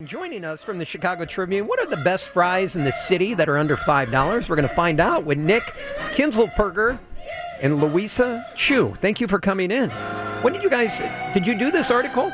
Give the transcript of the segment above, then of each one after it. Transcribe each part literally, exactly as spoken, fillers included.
Joining us from the Chicago Tribune, what are the best fries in the city that are under five dollars? We're going to find out with Nick Kinzelperger and Louisa Chu. Thank you for coming in. When did you guys, did you do this article?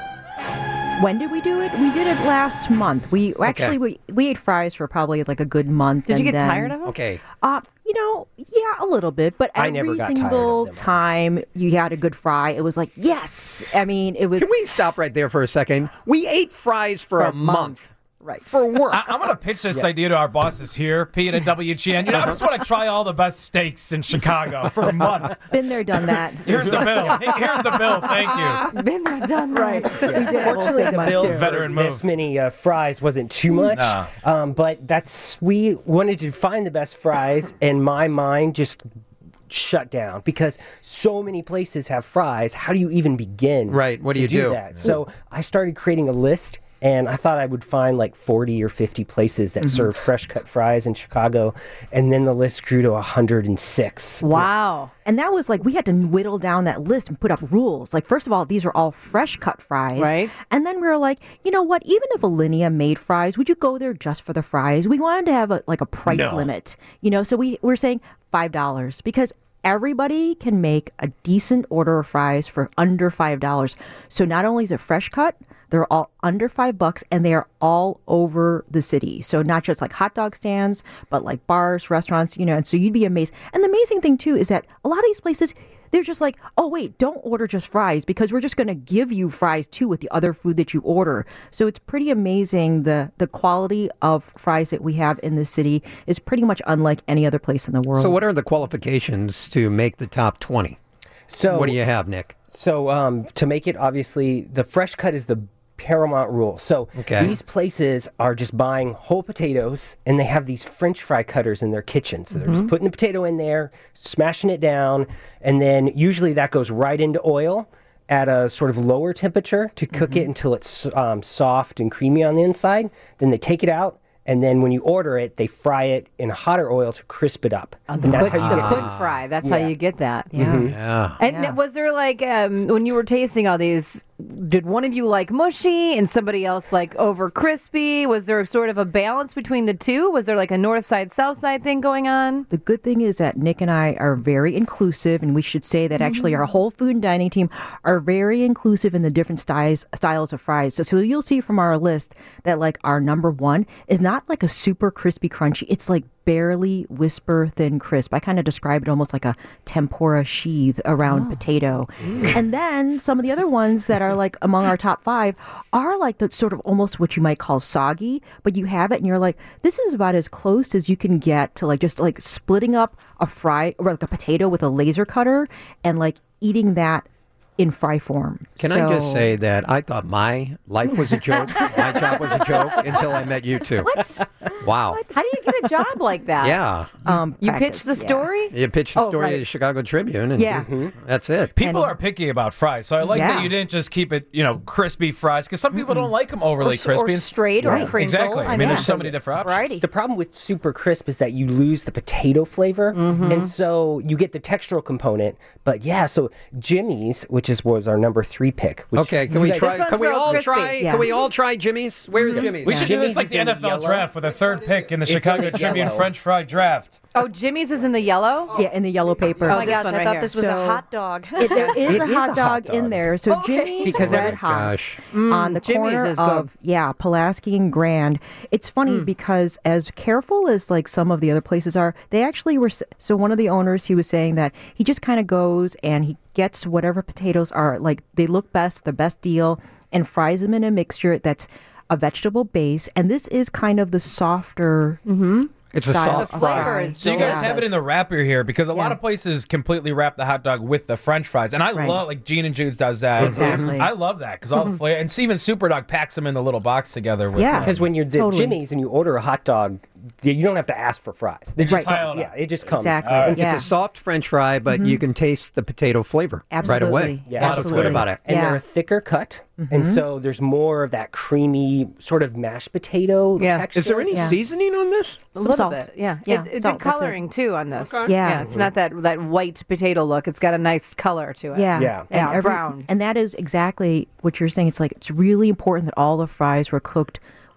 When did we do it? We did it last month. We actually Okay. we, we ate fries for probably like a good month. Did you and get then, tired of them? Okay. Uh, you know, yeah, a little bit. But I every never got tired of single them. time you had a good fry, it was like, yes. I mean, it was Can we stop right there for a second? We ate fries for, a month. right. For work. I, I'm going to pitch this idea to our bosses here, Pete at W G N. You know, I just want to try all the best steaks in Chicago for a month. Been there, done that. Here's the bill. Here's the bill. Thank you. Been there, done Right. that. We did a whole Fortunately, the segment, bill too. for Veteran move. this many uh, fries wasn't too much, Nah. um, but that's we wanted to find the best fries, and my mind just shut down because so many places have fries. How do you even begin? Right, what do to you do? that? So I started creating a list. And I thought I would find like forty or fifty places that served fresh cut fries in Chicago. And then the list grew to one hundred six. Wow. And that was like, we had to whittle down that list and put up rules. Like, first of all, these are all fresh cut fries. Right. And then we were like, you know what? Even if Alinea made fries, would you go there just for the fries? We wanted to have a, like a price No. limit, you know? So we were saying five dollars because everybody can make a decent order of fries for under five dollars. So not only is it fresh cut, they're all under five bucks, and they are all over the city. So not just like hot dog stands, but like bars, restaurants, you know. And so you'd be amazed. And the amazing thing too is that a lot of these places, they're just like, oh wait, don't order just fries because we're just going to give you fries too with the other food that you order. So it's pretty amazing. The the quality of fries that we have in the city is pretty much unlike any other place in the world. So what are the qualifications to make the top twenty? So What do you have, Nick? So um, to make it, obviously, the fresh cut is the paramount rule. So Okay. these places are just buying whole potatoes, and they have these French fry cutters in their kitchen. So they're just putting the potato in there, smashing it down, and then usually that goes right into oil at a sort of lower temperature to cook it until it's um, soft and creamy on the inside. Then they take it out. And then when you order it, they fry it in hotter oil to crisp it up. The, and that's quick, how you the get quick fry. That's how Yeah. you get that. yeah. Yeah. And Yeah. was there like, um, when you were tasting all these, did one of you like mushy and somebody else like over crispy? Was there sort of a balance between the two? Was there like a north side, south side thing going on? The good thing is that Nick and I are very inclusive, and we should say that actually our whole food and dining team are very inclusive in the different styles styles of fries. So, so you'll see from our list that like our number one is not like a super crispy crunchy. It's like barely whisper thin crisp. I kind of describe it almost like a tempura sheath around potato. And then some of the other ones that are like among our top five are like the sort of almost what you might call soggy, but you have it and you're like, this is about as close as you can get to like just like splitting up a fry or like a potato with a laser cutter and like eating that in fry form. Can I just So- say that I thought my life was a joke, my job was a joke until I met you two. What? Wow. How do you get a job like that? Yeah. Um, You practice, pitched the yeah. story? You pitched the Oh, story right. to the Chicago Tribune, and Yeah. that's it. People And- are picky about fries, so I like Yeah. that you didn't just keep it, you know, crispy fries, because some people don't like them overly Or, s- crispy. or straight or Right. crinkle. Exactly. I mean, there's so many different options. Variety. The problem with super crisp is that you lose the potato flavor, and so you get the textural component. But yeah, so Jimmy's, which is was our number three pick. Which Okay, can you we guys- try? This one's Can we real all crispy. try? Yeah. Can we all try Jimmy's? Where is Jimmy's? We should do this Jimmy's like is the in N F L yellow. draft with a third pick in the It's in Chicago the Tribune yellow. French fry draft. Oh, Jimmy's is in the yellow? Yeah, in the yellow paper. Oh, Oh my this gosh, one I right thought here. this was So- a hot dog. It, there is It a is hot a dog hot in dog. there. So Okay. Jimmy's Because Red every- Hots gosh. on the Jimmy's corner is good. of yeah Pulaski and Grand. It's funny because as careful as like some of the other places are, they actually were. s- So one of the owners, he was saying that he just kind of goes and he gets whatever potatoes are like they look best, the best deal, and fries them in a mixture that's a vegetable base. And this is kind of the softer. It's a style soft of flavor fry. is So you guys delicious. have it in the wrapper here because a lot Yeah. of places completely wrap the hot dog with the French fries, and I Right. love like Gene and Jude's does that. Exactly. I love that because all the flavor, and Steven Superdog packs them in the little box together. With Yeah. them. Because when you're the Totally. Jimmy's and you order a hot dog, you don't have to ask for fries. They just Right. come- yeah, it just comes. Exactly. And It's Yeah. a soft French fry, but you can taste the potato flavor Absolutely. right away. Yeah. That's what's good Absolutely. about it. And Yeah. they're a thicker cut, and so there's more of that creamy sort of mashed potato Yeah. texture. Is there any Yeah. season on this? A Some little salt. bit, yeah. Yeah, It, it's salt, good that's it. coloring too on this. Okay. Yeah. it's not that that white potato look. It's got a nice color to it. Yeah. Yeah. Yeah, every- brown. And that is exactly what you're saying. It's like it's really important that all the fries were cooked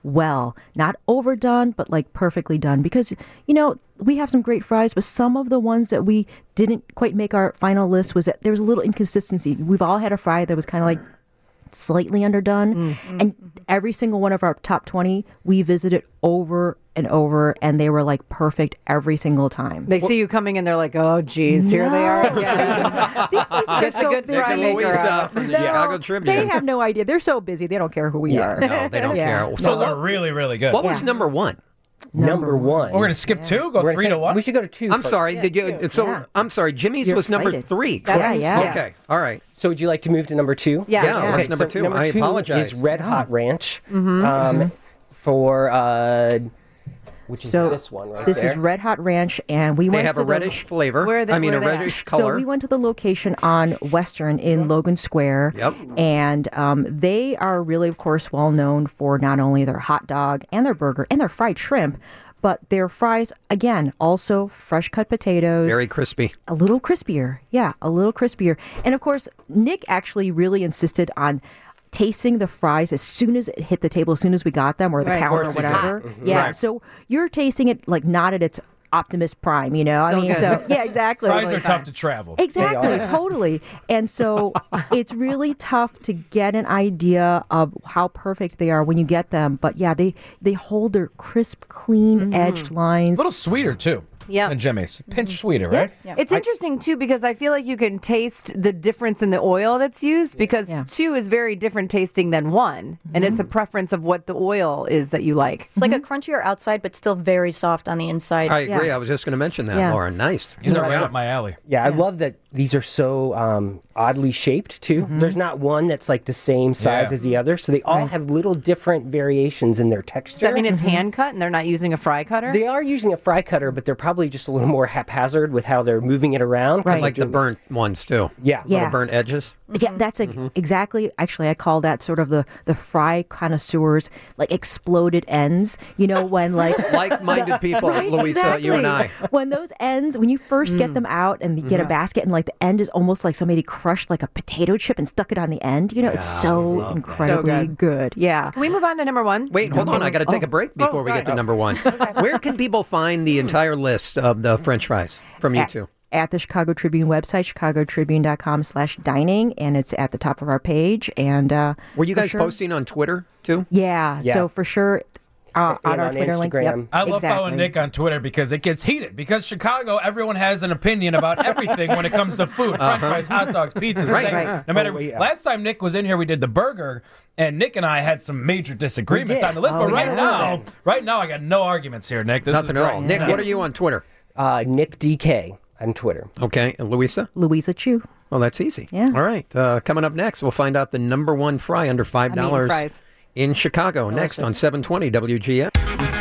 well, not overdone, but like perfectly done. Because, you know, we have some great fries, but some of the ones that we didn't quite make our final list was that there was a little inconsistency. We've all had a fry that was kind of like slightly underdone. Mm-hmm. And every single one of our top twenty, we visited over and over, and they were like perfect every single time. They see you coming in, they're like, oh, geez, here they are again. These places are Get the so good busy. fry maker Louisa out. from the No, Chicago Tribune. They have no idea. They're so busy. They don't care who we are. No, they don't Yeah. care. Those So are really, really good. what was Yeah. number one? Number one. We're going to skip two, go We're gonna three say- to one. We should go to two. I'm first. sorry. Did you? So Yeah. I'm sorry. Jimmy's You're was number excited. three. That's- Yeah, yeah. Okay. All right. So would you like to move to number two? Yeah, Yeah, yeah. what's number so two? Number I two apologize. is Red Hot Ranch. Mm-hmm. Um, for uh, which is So this one right this there. is Red Hot Ranch, and we They went have to a the- reddish flavor. Where are they- I mean, where a are they at? reddish color. So we went to the location on Western in Logan Square. Yep. And um, they are really, of course, well known for not only their hot dog and their burger and their fried shrimp, but their fries, again, also fresh cut potatoes. Very crispy. A little crispier. Yeah, a little crispier. And of course, Nick actually really insisted on tasting the fries as soon as it hit the table, as soon as we got them, or the Right. counter, or Of course you whatever. did. Yeah. Right. So you're tasting it like not at its Optimus Prime, you know? Still I mean, good. so yeah, exactly. Fries Totally are tough fine. to travel. Exactly, totally. And so it's really tough to get an idea of how perfect they are when you get them. But yeah, they, they hold their crisp, clean edged A lines. little sweeter, too. Yeah. Than Jimmy's. Pinch sweeter, right? It's interesting too because I feel like you can taste the difference in the oil that's used because Yeah. two is very different tasting than one, and it's a preference of what the oil is that you like. It's like a crunchier outside, but still very soft on the inside. I agree. Yeah. I was just going to mention that, Yeah. Laura. Nice. These are right up my alley. Yeah, I love that these are so um, oddly shaped too. There's not one that's like the same size Yeah. as the other, so they all have little different variations in their texture. Does that mean it's hand cut and they're not using a fry cutter? They are using a fry cutter, but they're probably just a little more haphazard with how they're moving it around. 'cause Right. they're Like the doing- burnt ones, too. Yeah. Yeah. The burnt edges. Yeah, that's like exactly. Actually, I call that sort of the the fry connoisseurs, like exploded ends. You know, when like Like-minded people, Right, Louisa, exactly. you and I. When those ends, when you first get them out and you get a basket, and like the end is almost like somebody crushed like a potato chip and stuck it on the end. You know, it's so incredibly So good. good. Yeah. Can we move on to number one? Wait, hold on. I got to take a break before we sorry. get to number one. Where can people find the entire list of the French fries from you At, two? at the Chicago Tribune website, chicago tribune dot com slash dining, and it's at the top of our page. And uh, Were you for guys sure- posting on Twitter, too? Yeah, Yeah. So for sure, uh, And on our on Twitter link. Yep, Instagram. I love exactly. following Nick on Twitter because it gets heated. Because Chicago, everyone has an opinion about everything when it comes to food: French fries, hot dogs, pizzas. Right. steak. Right. No matter. Oh, yeah. Last time Nick was in here, we did the burger, and Nick and I had some major disagreements did. on the list. Oh, but right yeah. now, right now, I got no arguments here, Nick. This Nothing is at great. all. Nick, what are you on Twitter? Uh, Nick D K on Twitter. Okay. And Louisa? Louisa Chu. Well, that's easy. Yeah. All right. Uh, coming up next, we'll find out the number one fry under five I'm eating dollars fries. in Chicago. Next on seven twenty W G N.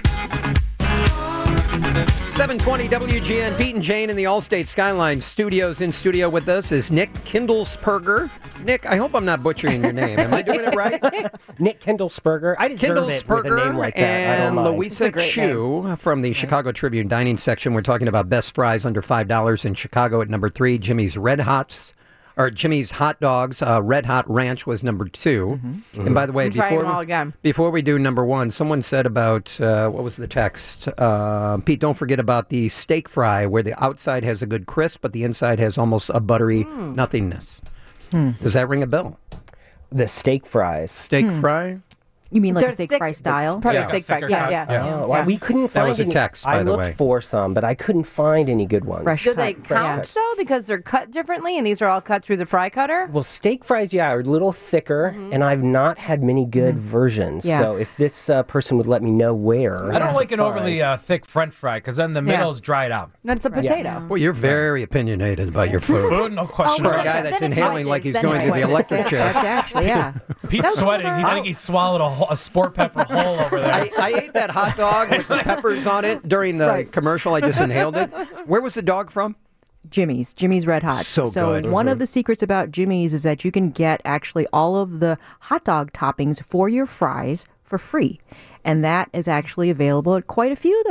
seven twenty W G N. Pete and Jane in the Allstate Skyline Studios. In studio with us is Nick Kindlesperger. Nick, I hope I'm not butchering your name. Am I doing it right? Nick Kindlesperger. I deserve it with a name Kindlesperger like that. I don't and mind. Louisa Chu from the Chicago Tribune dining section. We're talking about best fries under five dollars in Chicago at number three. Jimmy's Red Hots, or Jimmy's Hot Dogs. Uh, Red Hot Ranch was number two. And by the way, I'm trying before them all we, again. before we do number one, someone said about, uh, what was the text? Uh, Pete, don't forget about the steak fry where the outside has a good crisp, but the inside has almost a buttery nothingness. Does that ring a bell? The steak fries. Steak fry? You mean like They're a steak thick- fry style? It's probably Yeah. steak fry. Thicker Yeah, cut. yeah. Yeah. Oh, well, we couldn't find was a any- text, I by the looked way. for some, but I couldn't find any good ones. Fresh Do they cut. count cuts. though because they're cut differently and these are all cut through the fry cutter? Well, steak fries, yeah, are a little thicker, and I've not had many good versions. Yeah. So if this uh, person would let me know where. I don't to like an find. overly uh, thick French fry because then the Yeah. middle's dried out. That's a potato. Boy, you're very opinionated about your food. Food, no question. Oh, For a about well, guy it. then that's it's inhaling like wedges, he's then going it's to the wedges. electric chair. That's actually, yeah. Pete's sweating. He, I think he swallowed a, whole, a sport pepper whole over there. I, I ate that hot dog with the peppers on it during the Right. commercial. I just inhaled it. Where was the dog from? Jimmy's, Jimmy's Red Hot. So good. one of the secrets about Jimmy's is that you can get actually all of the hot dog toppings for your fries for free. And that is actually available at quite a few of the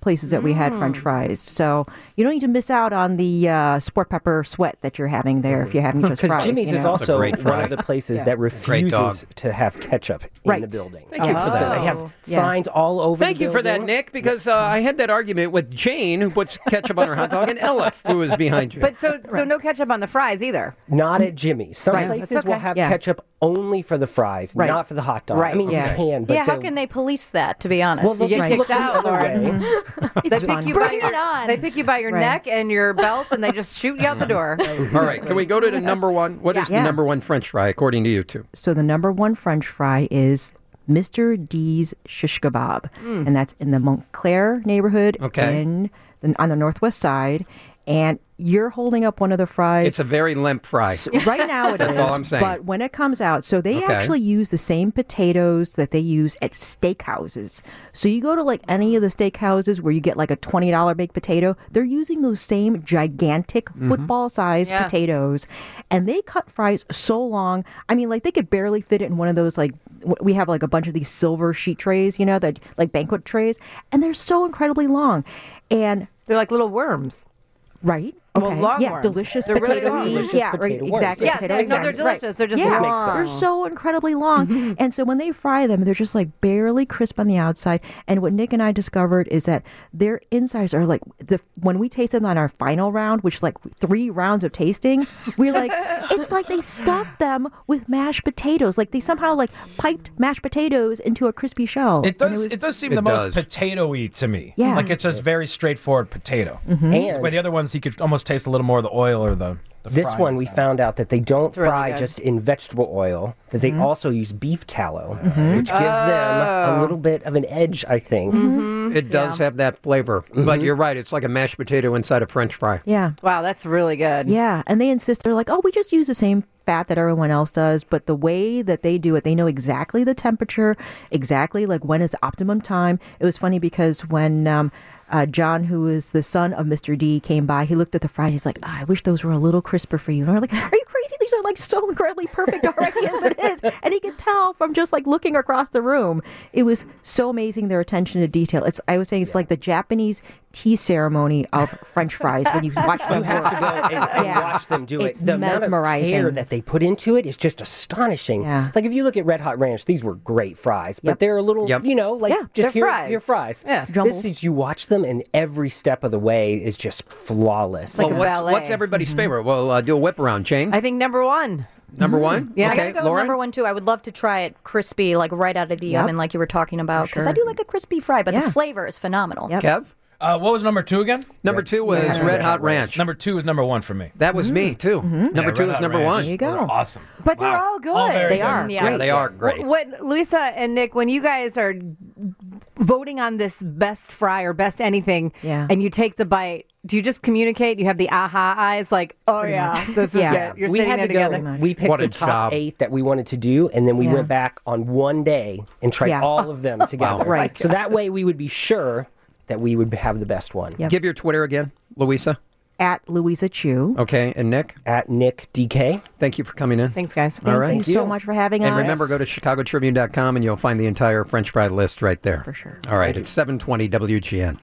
places that we had French fries. So you don't need to miss out on the uh, sport pepper sweat that you're having there if you're having just Because fries. Jimmy's you is know? also great one fry. of the places Yeah. that Great dog. refuses to have ketchup in Right. the building. Thank you for So that. they have Yes. signs all over Thank the you for that, building. Nick, because uh, I had that argument with Jane, who puts ketchup on her hot dog, and Elif, who was behind you. But so so no ketchup on the fries either. Not at Jimmy's. Some Right. places That's will okay. have Yeah. ketchup only for the fries, Right. not for the hot dog. Right. I mean, Yeah. you can, but yeah, how they're- can they police that, to be honest? Well, they'll You just get look kicked the out, other Lauren. way. It's They pick fun. you Bring by your, it on. They pick you by your Right. neck and your belt, and they just shoot you out the door. All right, can we go to the number one? What is Yeah. the number one French fry, according to you two? So the number one French fry is Mister D's Shish Kebab, and that's in the Montclair neighborhood Okay. in the, on the northwest side. And you're holding up one of the fries. It's a very limp fry. S- right now it is. That's all I'm saying. But when it comes out, so they Okay. actually use the same potatoes that they use at steakhouses. So you go to like any of the steakhouses where you get like a twenty dollar baked potato, they're using those same gigantic Mm-hmm. football sized Yeah. potatoes. And they cut fries so long. I mean, like they could barely fit it in one of those like w- we have like a bunch of these silver sheet trays, you know, that like banquet trays, and they're so incredibly long. And They're like little worms. right? Well, Okay. long yeah, worms. delicious They're really potato. long. Delicious yeah, potato right, worms. exactly. Yes, potato no, they're exactly, delicious. right. They're just yeah, long. they're so incredibly long, and so when they fry them, they're just like barely crisp on the outside. And what Nick and I discovered is that their insides are like the when we taste them on our final round, which is like three rounds of tasting, we're like, it's like they stuffed them with mashed potatoes. Like they somehow like piped mashed potatoes into a crispy shell. It And does. was- It does seem It the does. most potato-y to me. Yeah. like it's just very straightforward potato. And Where the other ones, you could almost taste a little more of the oil or the. the this fry one, we inside. found out that they don't really fry good. just in vegetable oil, that they also use beef tallow, which gives them a little bit of an edge, I think. It does have that flavor. But you're right, it's like a mashed potato inside a French fry. yeah. Wow, that's really good. Yeah, and they insist they're like, oh, we just use the same fat that everyone else does, but the way that they do it, they know exactly the temperature, exactly like when is the optimum time. It was funny because when um, uh, John, who is the son of Mister D, came by, he looked at the fry and he's like, "Ah, I wish those were a little crisper for you. And we're like, are you crazy? These are like so incredibly perfect already as it is. And he could tell from just like looking across the room. It was so amazing, their attention to detail. It's I was saying it's like the Japanese tea ceremony of French fries when you watch them You have to work. go and, and Yeah. watch them do It's it. The amount of mesmerizing. care that they put into it is just astonishing. Yeah. Like if you look at Red Hot Ranch, these were great fries, but Yep. they're a little, Yep. you know, like Yeah, just they're here, fries. here fries. Yeah. This Jumbled. is you watch them, and every step of the way is just flawless. Like well, a what's, ballet. what's everybody's favorite? Well, uh, do a whip around, Jane. I think number one. Number one? Yeah. I okay. gotta go with Lauren? number one too. I would love to try it crispy, like right out of the Yep. oven, like you were talking about, because I sure. do like a crispy fry. But Yeah. the flavor is phenomenal. Yep. Kev? Uh, what was number two again? Number two was Yeah. Red Hot Ranch. Number two is number one for me. That was me, too. Number Yeah, two Red is Hot number Ranch. one. There you go. Those are awesome. But they're Wow. all good. All very They good. are. Yeah. Yeah, they are great. What Lisa and Nick, when you guys are voting on this best fry or best anything, Yeah. and you take the bite, do you just communicate? You have the aha eyes, like, oh yeah, this is Yeah. it. You're we sitting had there to together. go. We picked What a the top job. eight that we wanted to do, and then we Yeah. went back on one day and tried Yeah. all of them together. Right. So that way we would be sure that we would have the best one. Yep. Give your Twitter again, Louisa. At Louisa Chu. Okay, and Nick, At Nick D K. thank you for coming in. Thanks, guys. All right. Thank you so much for having And us. remember, go to chicago tribune dot com and you'll find the entire French fry list right there. For sure. All right, it's seven twenty W G N.